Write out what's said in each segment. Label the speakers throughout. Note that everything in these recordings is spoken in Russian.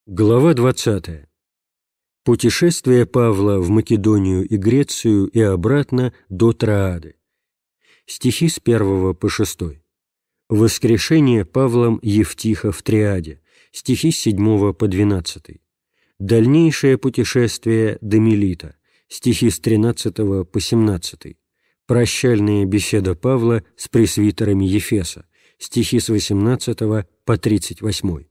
Speaker 1: Глава 20. Путешествие Павла в Македонию и Грецию и обратно до Троады. Стихи с 1 по 6. Воскрешение Павлом Евтиха в Триаде. Стихи с 7 по 12. Дальнейшее путешествие до Милита. Стихи с 13 по 17. Прощальная беседа Павла с пресвитерами Ефеса. Стихи с 18 по 38.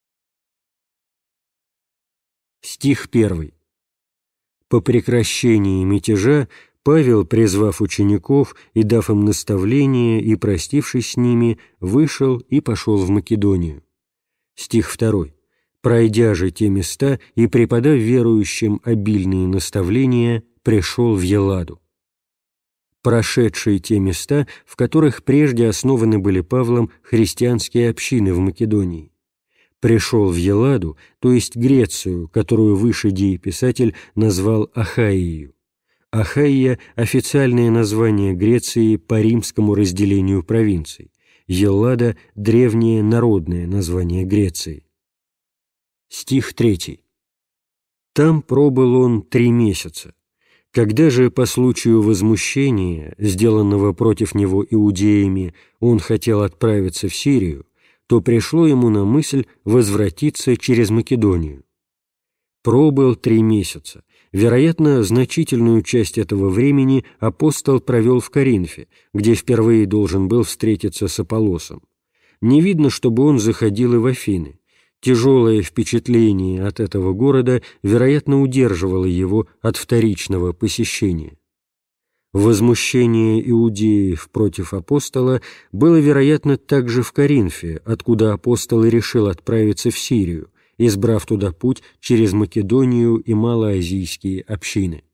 Speaker 1: Стих 1. По прекращении мятежа Павел, призвав учеников и дав им наставление и простившись с ними, вышел и пошел в Македонию. Стих 2. Пройдя же те места и преподав верующим обильные наставления, пришел в Елладу. Прошедшие те места, в которых прежде основаны были Павлом христианские общины в Македонии. Пришел в Елладу, то есть Грецию, которую выше дееписатель назвал Ахайею. Ахайя – официальное название Греции по римскому разделению провинций. Еллада – древнее народное название Греции. Стих 3. Там пробыл он 3 месяца. Когда же по случаю возмущения, сделанного против него иудеями, он хотел отправиться в Сирию, то пришло ему на мысль возвратиться через Македонию. Пробыл 3 месяца. Вероятно, значительную часть этого времени апостол провел в Коринфе, где впервые должен был встретиться с Аполлосом. Не видно, чтобы он заходил и в Афины. Тяжелое впечатление от этого города, вероятно, удерживало его от вторичного посещения. Возмущение иудеев против апостола было, вероятно, также в Коринфе, откуда апостол и решил отправиться в Сирию, избрав туда путь через Македонию и малоазийские общины.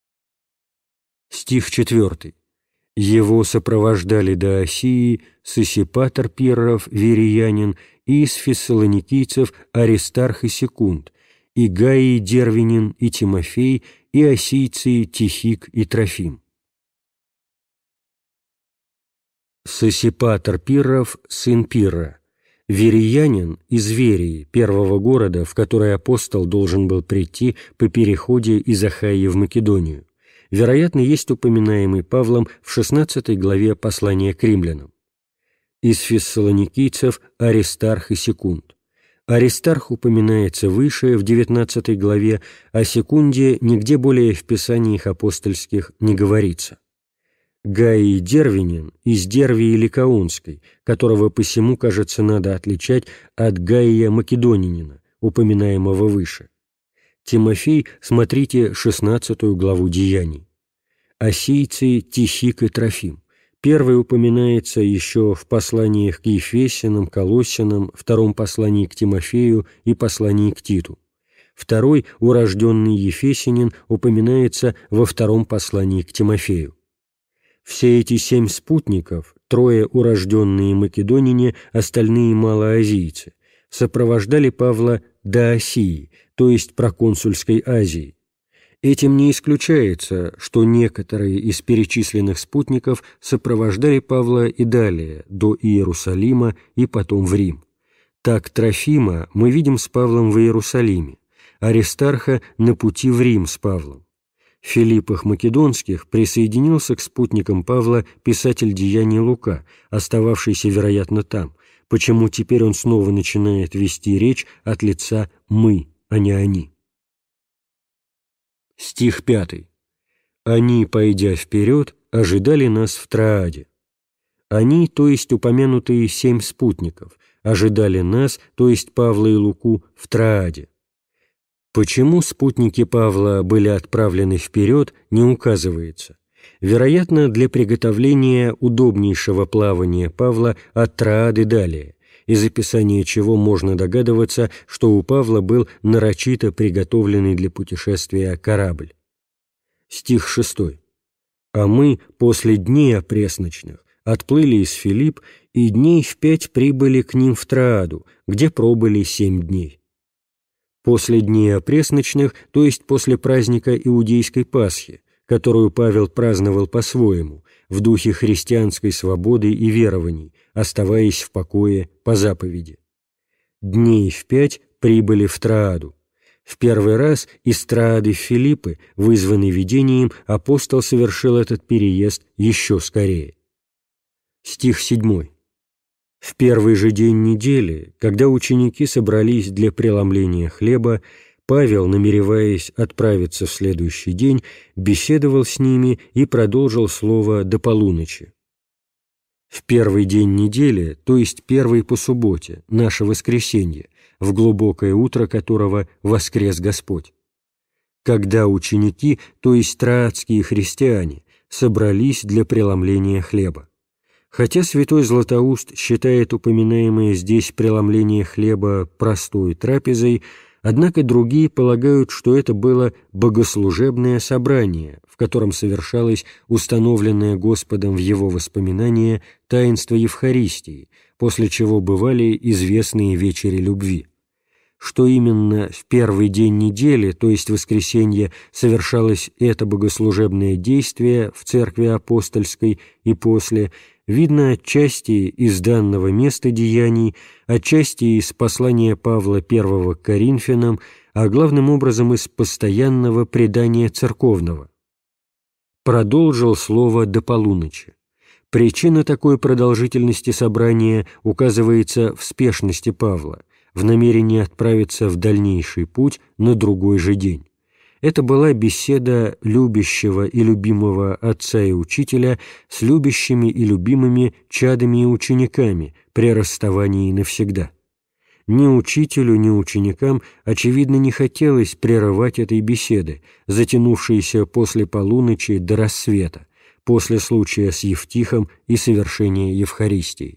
Speaker 1: Стих 4. Его сопровождали до Осии Сосипатр Пирров, вериянин, и из фессалоникийцев Аристарх и Секунд, и Гаий Дервинин, и Тимофей, и осийцы Тихик и Трофим. Сосипатр Пирров, сын Пирра, вериянин из Верии, первого города, в который апостол должен был прийти по переходе из Ахайи в Македонию, вероятно, есть упоминаемый Павлом в 16 главе послания к римлянам. Из фессалоникийцев Аристарх и Секунд. Аристарх упоминается выше, в 19 главе, о Секунде нигде более в писаниях апостольских не говорится. Гаий Дервинин из Дервии Ликаонской, которого посему, кажется, надо отличать от Гаия Македонянина, упоминаемого выше. Тимофей, смотрите 16 главу Деяний. Осийцы Тихик и Трофим. Первый упоминается еще в посланиях к Ефесянам, Колоссянам, втором послании к Тимофею и послании к Титу. Второй, урожденный Ефесянин, упоминается во втором послании к Тимофею. Все эти 7 спутников, 3 урожденные македонине, остальные малоазийцы, сопровождали Павла до Осии, то есть проконсульской Азии. Этим не исключается, что некоторые из перечисленных спутников сопровождали Павла и далее, до Иерусалима и потом в Рим. Так Трофима мы видим с Павлом в Иерусалиме, Аристарха на пути в Рим с Павлом. В Филиппах Македонских присоединился к спутникам Павла писатель Деяний Лука, остававшийся, вероятно, там, почему теперь он снова начинает вести речь от лица «мы», а не «они». Стих 5. «Они, пойдя вперед, ожидали нас в Троаде». Они, то есть упомянутые 7 спутников, ожидали нас, то есть Павла и Луку, в Троаде. Почему спутники Павла были отправлены вперед, не указывается. Вероятно, для приготовления удобнейшего плавания Павла от Троады далее, из описания чего можно догадываться, что у Павла был нарочито приготовленный для путешествия корабль. Стих 6. «А мы после дней опресночных отплыли из Филипп, и дней в 5 прибыли к ним в Троаду, где пробыли 7 дней». После дней опресночных, то есть после праздника Иудейской Пасхи, которую Павел праздновал по-своему, в духе христианской свободы и верований, оставаясь в покое по заповеди. Дней в 5 прибыли в Трааду. В первый раз из Траады в Филиппы, вызванный видением, апостол совершил этот переезд еще скорее. Стих 7. В первый же день недели, когда ученики собрались для преломления хлеба, Павел, намереваясь отправиться в следующий день, беседовал с ними и продолжил слово до полуночи. В первый день недели, то есть первый по субботе, наше воскресенье, в глубокое утро которого воскрес Господь. Когда ученики, то есть троадские христиане, собрались для преломления хлеба. Хотя святой Златоуст считает упоминаемое здесь преломление хлеба простой трапезой, однако другие полагают, что это было богослужебное собрание, в котором совершалось установленное Господом в его воспоминания таинство Евхаристии, после чего бывали известные вечери любви. Что именно в первый день недели, то есть воскресенье, совершалось это богослужебное действие в церкви апостольской и после, видно отчасти из данного места деяний, отчасти из послания Павла I к Коринфянам, а главным образом из постоянного предания церковного. Продолжил слово до полуночи. Причина такой продолжительности собрания указывается в спешности Павла, в намерении отправиться в дальнейший путь на другой же день. Это была беседа любящего и любимого отца и учителя с любящими и любимыми чадами и учениками при расставании навсегда. Ни учителю, ни ученикам, очевидно, не хотелось прерывать этой беседы, затянувшейся после полуночи до рассвета, после случая с Евтихом и совершения Евхаристии.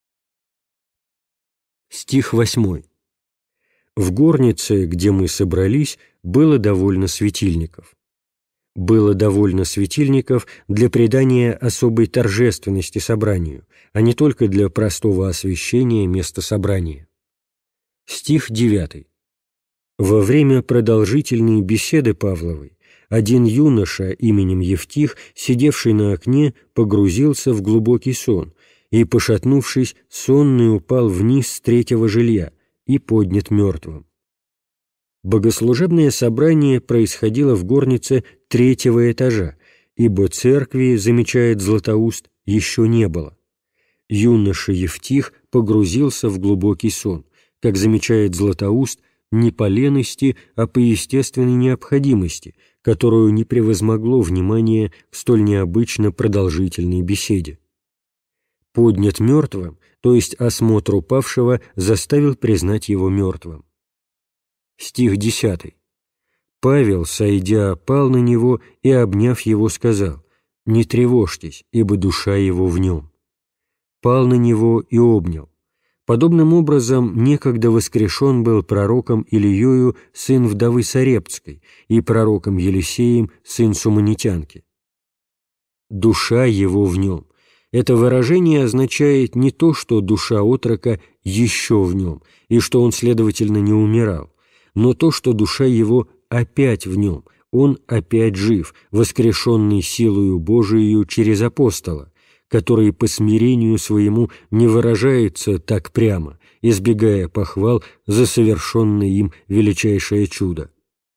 Speaker 1: Стих 8. В горнице, где мы собрались, было довольно светильников. Было довольно светильников для придания особой торжественности собранию, а не только для простого освещения места собрания. Стих 9. Во время продолжительной беседы Павловой один юноша именем Евтих, сидевший на окне, погрузился в глубокий сон и, пошатнувшись, сонный упал вниз с третьего жилья и поднят мертвым. Богослужебное собрание происходило в горнице третьего этажа, ибо церкви, замечает Златоуст, еще не было. Юноша Евтих погрузился в глубокий сон, как замечает Златоуст, не по лености, а по естественной необходимости, которую не превозмогло внимание к столь необычно продолжительной беседе. Поднят мертвым, то есть осмотр упавшего заставил признать его мертвым. Стих 10. Павел, сойдя, пал на него и, обняв его, сказал: «Не тревожьтесь, ибо душа его в нем». Пал на него и обнял. Подобным образом некогда воскрешен был пророком Илиею сын вдовы Сарептской и пророком Елисеем сын Суманитянки. «Душа его в нем». Это выражение означает не то, что душа отрока еще в нем, и что он, следовательно, не умирал, но то, что душа его опять в нем, он опять жив, воскрешенный силою Божией через апостола, который по смирению своему не выражается так прямо, избегая похвал за совершенное им величайшее чудо.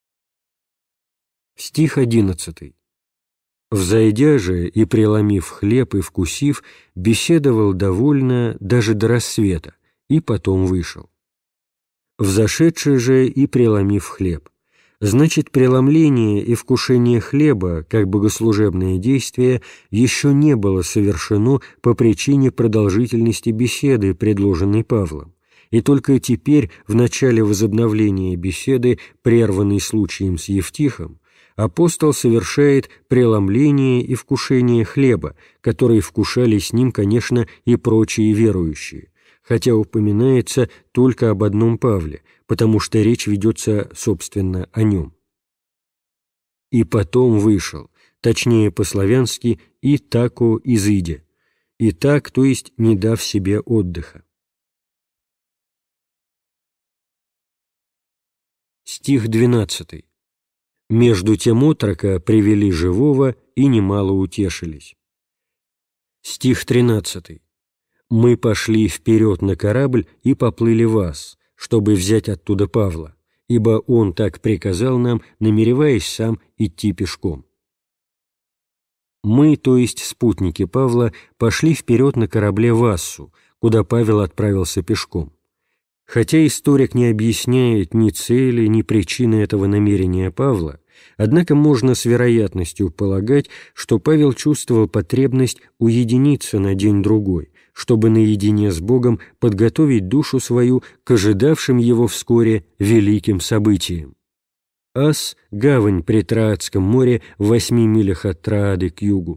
Speaker 1: Стих 11. «Взойдя же и преломив хлеб и вкусив, беседовал довольно даже до рассвета, и потом вышел. Взошедший же и преломив хлеб». Значит, преломление и вкушение хлеба, как богослужебное действие, еще не было совершено по причине продолжительности беседы, предложенной Павлом, и только теперь, в начале возобновления беседы, прерванной случаем с Евтихом, апостол совершает преломление и вкушение хлеба, которые вкушали с ним, конечно, и прочие верующие, хотя упоминается только об одном Павле, потому что речь ведется, собственно, о нем. «И потом вышел», точнее по-славянски «и тако изыдя», «и так», то есть не дав себе отдыха. Стих 12. «Между тем отрока привели живого и немало утешились». Стих 13. «Мы пошли вперед на корабль и поплыли вас, чтобы взять оттуда Павла, ибо он так приказал нам, намереваясь сам идти пешком. Мы, то есть спутники Павла, пошли вперед на корабле в Ассу, куда Павел отправился пешком. Хотя историк не объясняет ни цели, ни причины этого намерения Павла, однако можно с вероятностью полагать, что Павел чувствовал потребность уединиться на день-другой, чтобы наедине с Богом подготовить душу свою к ожидавшим его вскоре великим событиям. Ас — гавань при Троадском море в 8 милях от Троады к югу.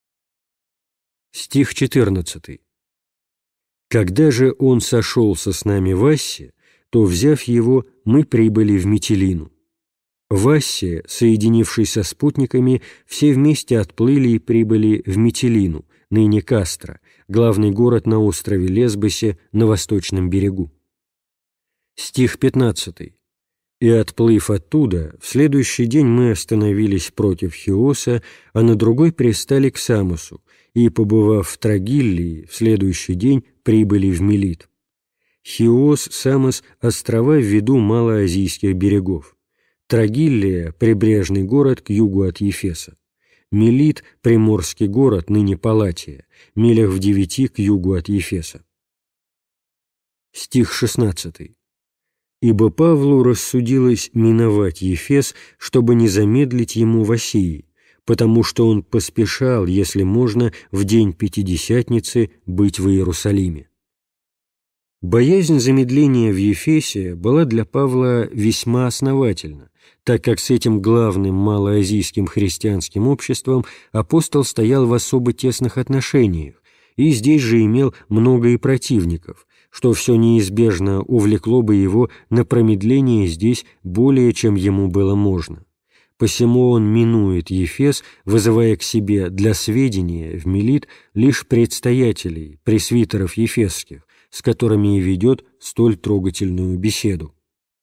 Speaker 1: Стих 14. «Когда же он сошелся с нами в Ассе, то, взяв его, мы прибыли в Митилину. В Ассе, соединившись со спутниками, все вместе отплыли и прибыли в Митилину, ныне Кастра, главный город на острове Лесбосе на восточном берегу». Стих 15. «И, отплыв оттуда, в следующий день мы остановились против Хиоса, а на другой пристали к Самосу, и, побывав в Трогиллии, в следующий день прибыли в Милит. Хиос, Самос — острова в виду малоазийских берегов. Трогиллия — прибрежный город к югу от Ефеса. Милит — приморский город, ныне Палатия, милях в 9 к югу от Ефеса». Стих 16. «Ибо Павлу рассудилось миновать Ефес, чтобы не замедлить ему в Асии, потому что он поспешал, если можно, в день Пятидесятницы быть в Иерусалиме». Боязнь замедления в Ефесе была для Павла весьма основательна, так как с этим главным малоазийским христианским обществом апостол стоял в особо тесных отношениях, и здесь же имел много и противников, что все неизбежно увлекло бы его на промедление здесь более, чем ему было можно. Посему он минует Ефес, вызывая к себе для сведения в Милит лишь предстоятелей, пресвитеров ефесских, с которыми и ведет столь трогательную беседу.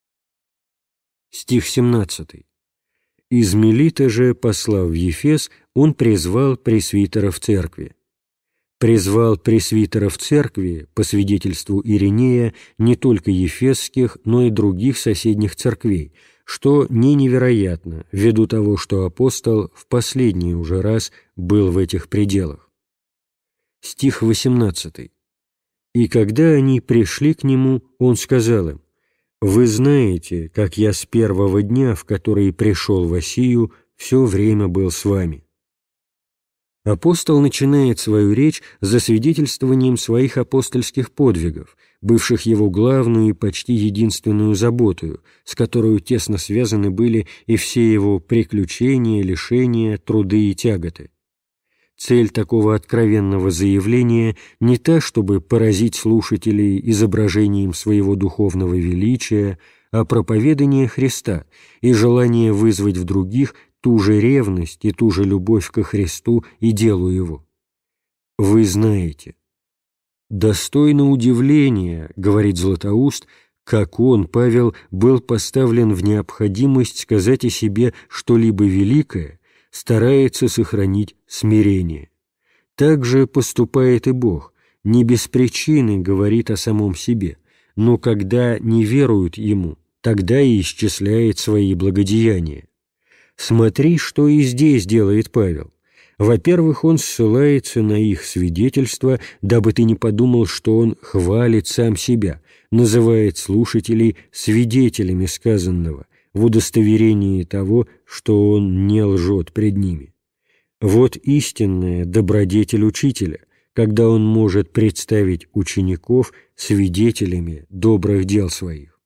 Speaker 1: Стих 17. «Из Милита же, послав в Ефес, он призвал пресвитеров церкви. Призвал пресвитеров церкви, по свидетельству Иринея, не только ефесских, но и других соседних церквей, что не невероятно, ввиду того, что апостол в последний уже раз был в этих пределах». Стих 18. «И когда они пришли к нему, он сказал им: «Вы знаете, как я с первого дня, в который пришел в Асию, все время был с вами». Апостол начинает свою речь засвидетельствованием своих апостольских подвигов, бывших его главную и почти единственную заботою, с которой тесно связаны были и все его приключения, лишения, труды и тяготы. Цель такого откровенного заявления не та, чтобы поразить слушателей изображением своего духовного величия, а проповедание Христа и желание вызвать в других ту же ревность и ту же любовь ко Христу и делу Его. «Вы знаете». «Достойно удивления, — говорит Златоуст, — как он, Павел, был поставлен в необходимость сказать о себе что-либо великое, старается сохранить смирение. Так же поступает и Бог, не без причины говорит о самом себе, но когда не веруют Ему, тогда и исчисляет свои благодеяния. Смотри, что и здесь делает Павел. Во-первых, он ссылается на их свидетельство, дабы ты не подумал, что он хвалит сам себя, называет слушателей свидетелями сказанного, в удостоверении того, что он не лжет пред ними. Вот истинная добродетель учителя, когда он может представить учеников свидетелями добрых дел своих.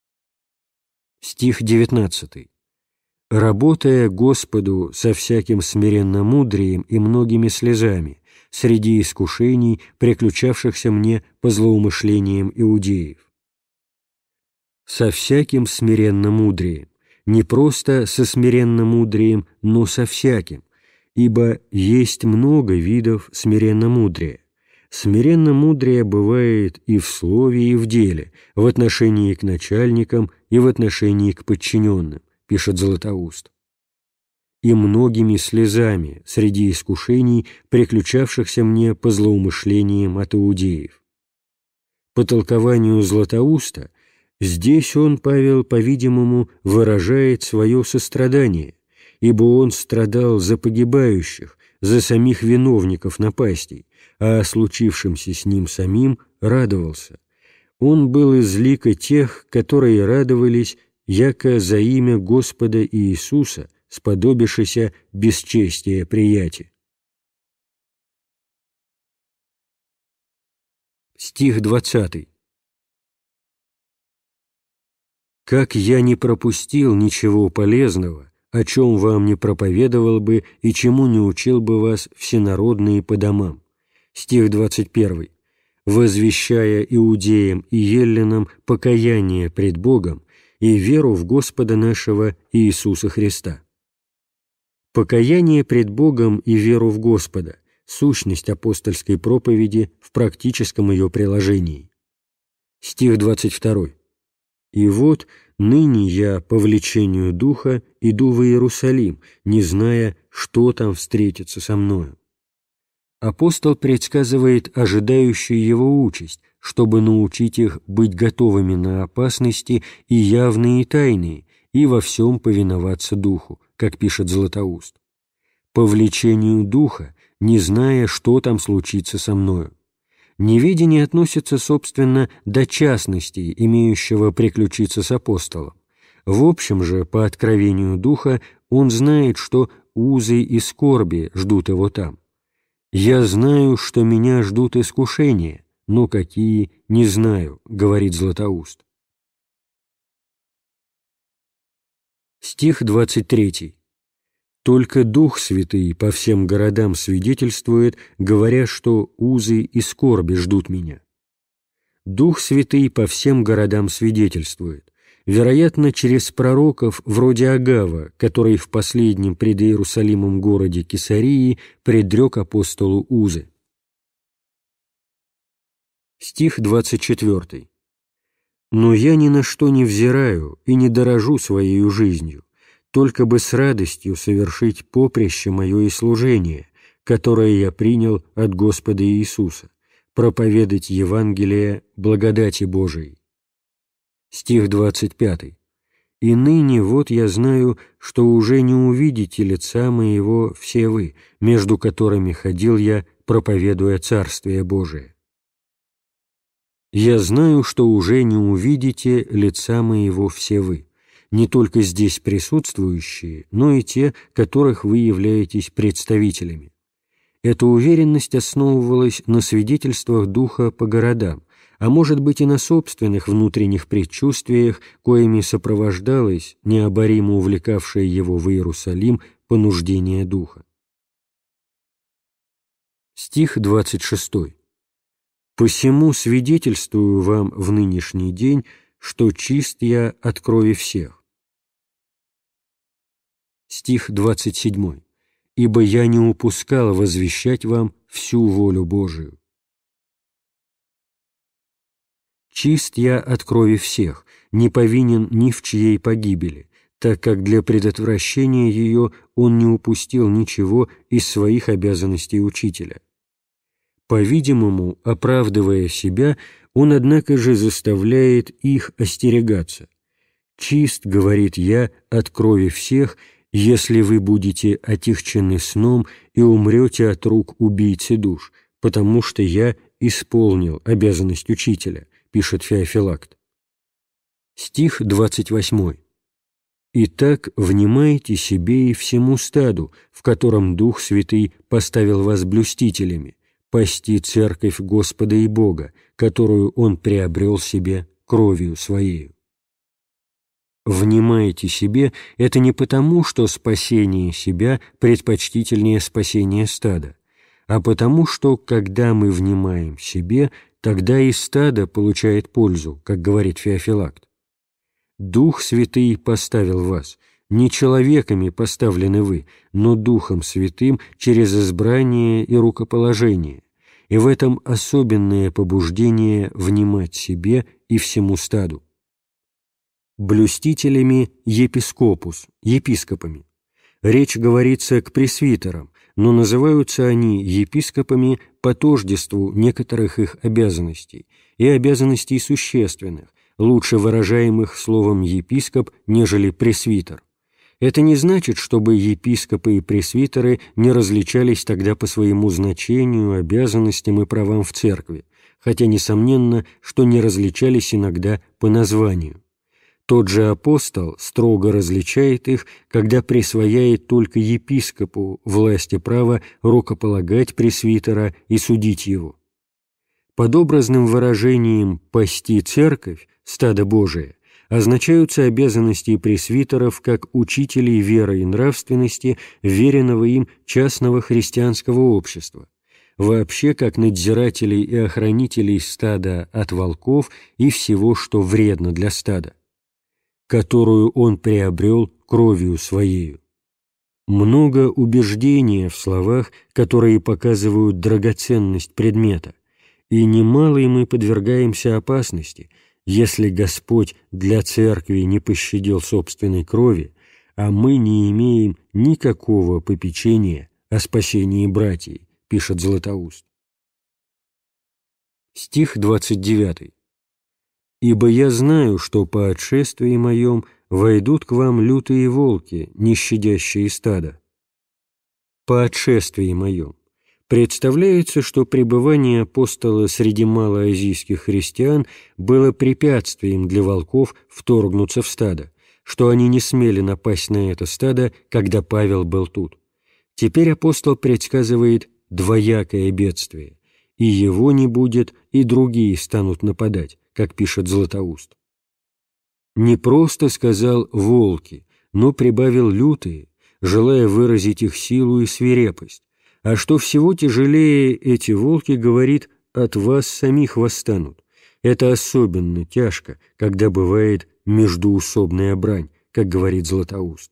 Speaker 1: Стих 19. «Работая Господу со всяким смиренномудрием и многими слезами, среди искушений, приключавшихся мне по злоумышлениям иудеев». Со всяким смиренномудрием, не просто со смиренномудрием, но со всяким, ибо есть много видов смиренномудрия. Смиренномудрие бывает и в слове, и в деле, в отношении к начальникам и в отношении к подчиненным, пишет Златоуст. «И многими слезами среди искушений, приключавшихся мне по злоумышлениям от иудеев». По толкованию Златоуста, Здесь он, Павел, по-видимому, выражает свое сострадание, ибо он страдал за погибающих, за самих виновников напастей, а о случившемся с ним самим радовался. Он был из лика тех, которые радовались, яко за имя Господа Иисуса, сподобившися бесчестия прияти. Стих 20. «Как я не пропустил ничего полезного, о чем вам не проповедовал бы и чему не учил бы вас всенародные по домам». Стих 21. «Возвещая иудеям и еллинам покаяние пред Богом и веру в Господа нашего Иисуса Христа». Покаяние пред Богом и веру в Господа – сущность апостольской проповеди в практическом ее приложении. Стих 22. «И вот ныне я по влечению Духа иду в Иерусалим, не зная, что там встретится со мною». Апостол предсказывает ожидающую его участь, чтобы научить их быть готовыми на опасности и явные, и тайные, и во всем повиноваться Духу, как пишет Златоуст. «По влечению Духа, не зная, что там случится со мною». Неведение относится, собственно, до частностей, имеющего приключиться с апостолом. В общем же, по откровению Духа, он знает, что узы и скорби ждут его там. «Я знаю, что меня ждут искушения, но какие, не знаю», — говорит Златоуст. Стих 23. «Только Дух Святый по всем городам свидетельствует, говоря, что узы и скорби ждут меня». Дух Святый по всем городам свидетельствует, вероятно, через пророков вроде Агава, который в последнем пред Иерусалимом городе Кесарии предрек апостолу узы. Стих 24. «Но я ни на что не взираю и не дорожу своею жизнью, только бы с радостью совершить поприще мое и служение, которое я принял от Господа Иисуса, проповедать Евангелие благодати Божией». Стих 25. «И ныне вот я знаю, что уже не увидите лица моего все вы, между которыми ходил я, проповедуя Царствие Божие». «Я знаю, что уже не увидите лица моего все вы», не только здесь присутствующие, но и те, которых вы являетесь представителями. Эта уверенность основывалась на свидетельствах Духа по городам, а может быть и на собственных внутренних предчувствиях, коими сопровождалось необоримо увлекавшее его в Иерусалим понуждение Духа. Стих 26. «Посему свидетельствую вам в нынешний день, что чист я от крови всех». Стих 27. «Ибо я не упускал возвещать вам всю волю Божию». «Чист я от крови всех, не повинен ни в чьей погибели, так как для предотвращения ее он не упустил ничего из своих обязанностей учителя». По-видимому, оправдывая себя, он, однако же, заставляет их остерегаться. «Чист, — говорит я, — от крови всех, если вы будете отягчены сном и умрете от рук убийцы душ, потому что я исполнил обязанность учителя», — пишет Феофилакт. Стих 28. «Итак, внимайте себе и всему стаду, в котором Дух Святый поставил вас блюстителями, пасти церковь Господа и Бога, которую Он приобрел себе кровью Своею». «Внимайте себе» — это не потому, что спасение себя предпочтительнее спасения стада, а потому, что, когда мы внимаем себе, тогда и стадо получает пользу, как говорит Феофилакт. «Дух Святый поставил вас, не человеками поставлены вы, но Духом Святым через избрание и рукоположение, и в этом особенное побуждение внимать себе и всему стаду». Блюстителями епископус, епископами. Речь говорится к пресвитерам, но называются они епископами по тождеству некоторых их обязанностей и обязанностей существенных, лучше выражаемых словом «епископ», нежели «пресвитер». Это не значит, чтобы епископы и пресвитеры не различались тогда по своему значению, обязанностям и правам в церкви, хотя, несомненно, что не различались иногда по названию. Тот же апостол строго различает их, когда присвояет только епископу власть и право рукополагать пресвитера и судить его. Под образным выражением «пасти церковь», стадо Божие, означаются обязанности пресвитеров как учителей веры и нравственности, веренного им частного христианского общества, вообще как надзирателей и охранителей стада от волков и всего, что вредно для стада, которую он приобрел кровью своею. Много убеждения в словах, которые показывают драгоценность предмета, и немало мы подвергаемся опасности, если Господь для церкви не пощадил собственной крови, а мы не имеем никакого попечения о спасении братьев, пишет Златоуст. Стих 29. «Ибо я знаю, что по отшествии моем войдут к вам лютые волки, не щадящие стада». По отшествии моем. Представляется, что пребывание апостола среди малоазийских христиан было препятствием для волков вторгнуться в стадо, что они не смели напасть на это стадо, когда Павел был тут. Теперь апостол предсказывает двоякое бедствие, и его не будет, и другие станут нападать, как пишет Златоуст. Не просто сказал «волки», но прибавил «лютые», желая выразить их силу и свирепость, а что всего тяжелее эти волки, говорит, от вас самих восстанут. Это особенно тяжко, когда бывает междуусобная брань, как говорит Златоуст.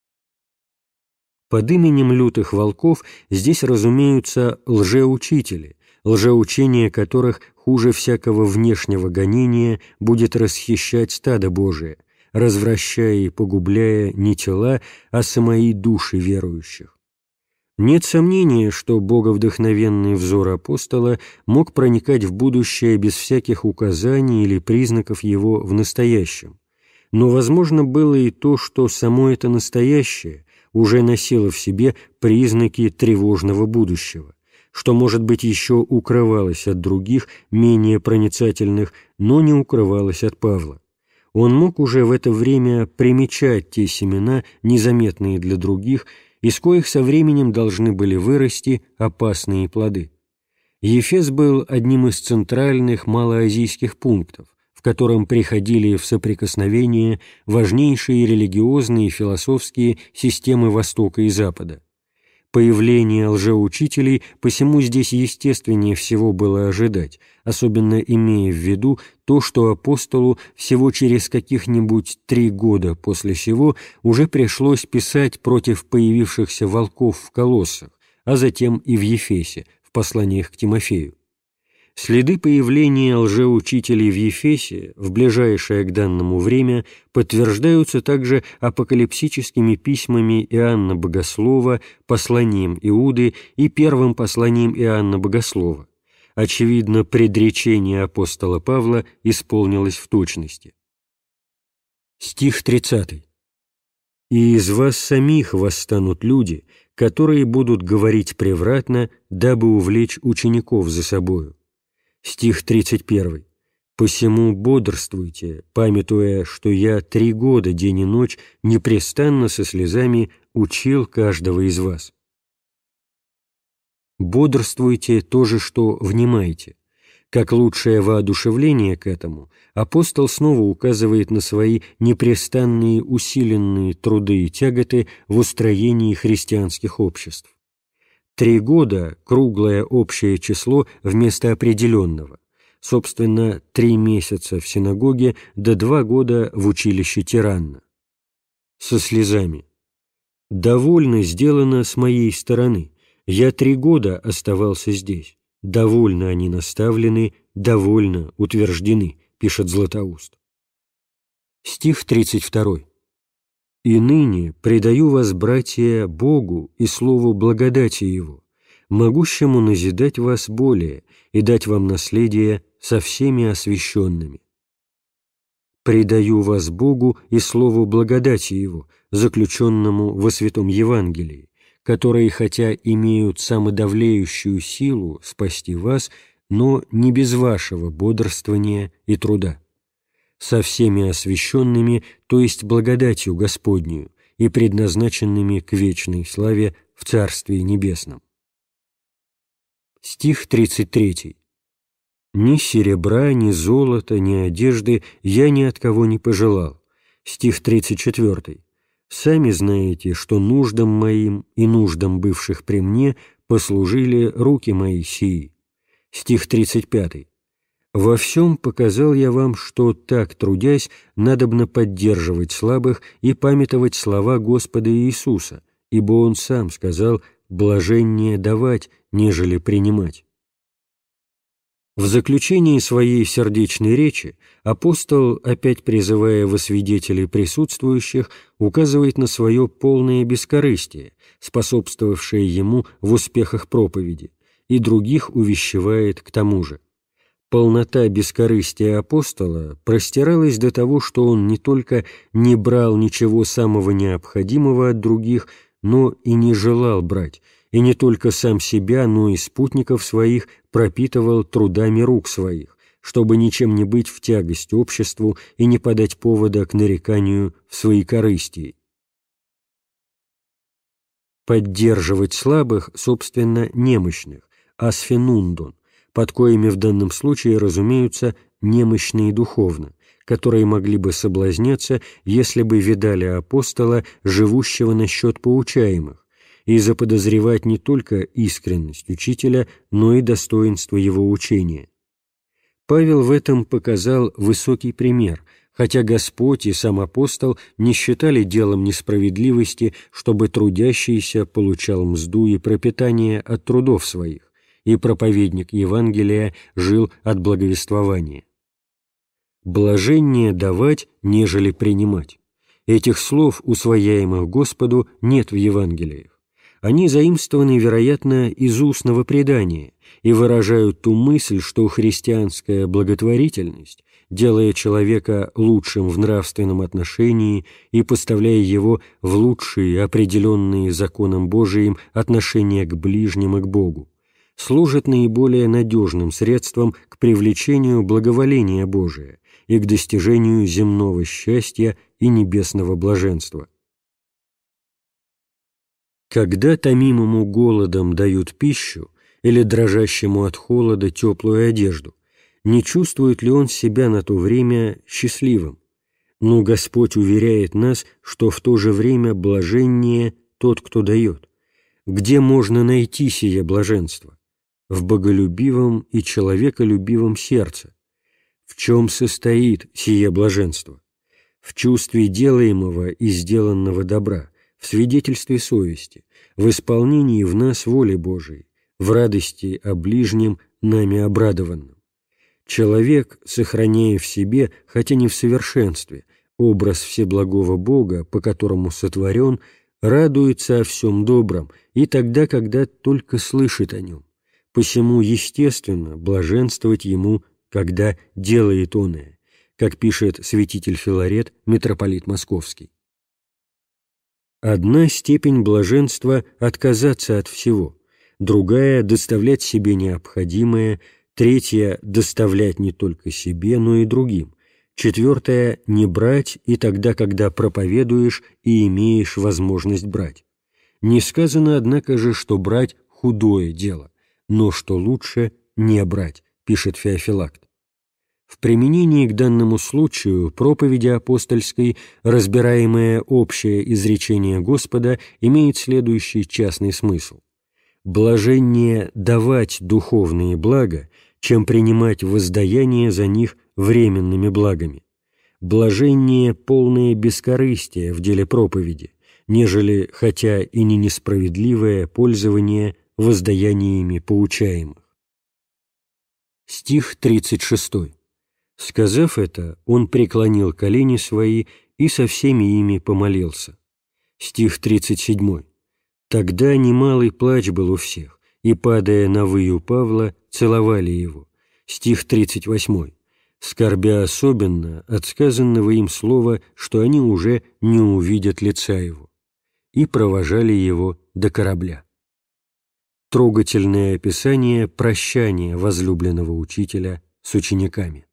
Speaker 1: Под именем лютых волков здесь разумеются лжеучители, лжеучение которых хуже всякого внешнего гонения будет расхищать стадо Божие, развращая и погубляя не тела, а самые души верующих. Нет сомнения, что боговдохновенный взор апостола мог проникать в будущее без всяких указаний или признаков его в настоящем. Но возможно было и то, что само это настоящее уже носило в себе признаки тревожного будущего, что, может быть, еще укрывалось от других, менее проницательных, но не укрывалось от Павла. Он мог уже в это время примечать те семена, незаметные для других, из коих со временем должны были вырасти опасные плоды. Ефес был одним из центральных малоазийских пунктов, в котором приходили в соприкосновение важнейшие религиозные и философские системы Востока и Запада. Появление лжеучителей посему здесь естественнее всего было ожидать, особенно имея в виду то, что апостолу всего через каких-нибудь 3 года после сего уже пришлось писать против появившихся волков в Колоссах, а затем и в Ефесе, в посланиях к Тимофею. Следы появления лжеучителей в Ефесе в ближайшее к данному время подтверждаются также апокалипсическими письмами Иоанна Богослова, посланием Иуды и первым посланием Иоанна Богослова. Очевидно, предречение апостола Павла исполнилось в точности. Стих 30. «И из вас самих восстанут люди, которые будут говорить превратно, дабы увлечь учеников за собою». Стих 31. «Посему бодрствуйте, памятуя, что я 3 года день и ночь непрестанно со слезами учил каждого из вас». Бодрствуйте то же, что внимайте. Как лучшее воодушевление к этому, апостол снова указывает на свои непрестанные усиленные труды и тяготы в устроении христианских обществ. 3 года – круглое общее число вместо определенного. Собственно, 3 месяца в синагоге да 2 года в училище Тиранна. Со слезами. «Довольно сделано с моей стороны. Я 3 года оставался здесь. Довольно они наставлены, довольно утверждены», пишет Златоуст. Стих 32. «И ныне предаю вас, братья, Богу и слову благодати Его, могущему назидать вас более и дать вам наследие со всеми освященными». предаю вас Богу и слову благодати Его, заключенному во Святом Евангелии, которые, хотя имеют самодавлеющую силу спасти вас, но не без вашего бодрствования и труда, со всеми освященными, то есть благодатью Господнюю, и предназначенными к вечной славе в Царстве Небесном. Стих 33. «Ни серебра, ни золота, ни одежды я ни от кого не пожелал». Стих 34. «Сами знаете, что нуждам моим и нуждам бывших при мне послужили руки мои сии». Стих 35. «Во всем показал я вам, что так, трудясь, надобно поддерживать слабых и памятовать слова Господа Иисуса, ибо Он сам сказал: блаженнее давать, нежели принимать». В заключении своей сердечной речи апостол, опять призывая во свидетелей присутствующих, указывает на свое полное бескорыстие, способствовавшее ему в успехах проповеди, и других увещевает к тому же. Полнота бескорыстия апостола простиралась до того, что он не только не брал ничего самого необходимого от других, но и не желал брать, и не только сам себя, но и спутников своих пропитывал трудами рук своих, чтобы ничем не быть в тягость обществу и не подать повода к нареканию в своекорыстии. Поддерживать слабых, собственно, немощных, асфенундон, под коими в данном случае разумеются немощные духовно, которые могли бы соблазняться, если бы видали апостола, живущего насчет поучаемых, и заподозревать не только искренность учителя, но и достоинство его учения. Павел в этом показал высокий пример, хотя Господь и сам апостол не считали делом несправедливости, чтобы трудящийся получал мзду и пропитание от трудов своих, и проповедник Евангелия жил от благовествования. «Блаженнее давать, нежели принимать». Этих слов, усвояемых Господу, нет в Евангелиях. Они заимствованы, вероятно, из устного предания и выражают ту мысль, что христианская благотворительность, делая человека лучшим в нравственном отношении и поставляя его в лучшие, определенные законом Божиим отношения к ближним и к Богу, служит наиболее надежным средством к привлечению благоволения Божия и к достижению земного счастья и небесного блаженства. Когда томимому голодом дают пищу или дрожащему от холода теплую одежду, не чувствует ли он себя на то время счастливым? Но Господь уверяет нас, что в то же время блаженнее тот, кто дает. Где можно найти сие блаженство? В боголюбивом и человеколюбивом сердце. В чем состоит сие блаженство? В чувстве делаемого и сделанного добра, в свидетельстве совести, в исполнении в нас воли Божией, в радости о ближнем, нами обрадованном. Человек, сохраняя в себе, хотя не в совершенстве, образ всеблагого Бога, по которому сотворен, радуется о всем добром и тогда, когда только слышит о нем. Посему естественно блаженствовать ему, когда делает оное, как пишет святитель Филарет, митрополит Московский. Одна степень блаженства – отказаться от всего, другая – доставлять себе необходимое, третья – доставлять не только себе, но и другим, четвертая – не брать и тогда, когда проповедуешь и имеешь возможность брать. Не сказано, однако же, что брать – худое дело, но что лучше – не брать, пишет Феофилакт. В применении к данному случаю проповеди апостольской, разбираемое общее изречение Господа, имеет следующий частный смысл. Блаженнее давать духовные блага, чем принимать воздаяние за них временными благами. Блаженнее полное бескорыстие в деле проповеди, нежели, хотя и не несправедливое, пользование воздаяниями поучаемых. Стих 36. Сказав это, он преклонил колени свои и со всеми ими помолился. Стих 37. Тогда немалый плач был у всех, и, падая на выю Павла, целовали его. Стих 38. скорбя особенно от сказанного им слова, что они уже не увидят лица его, и провожали его до корабля. Трогательное описание прощания возлюбленного учителя с учениками.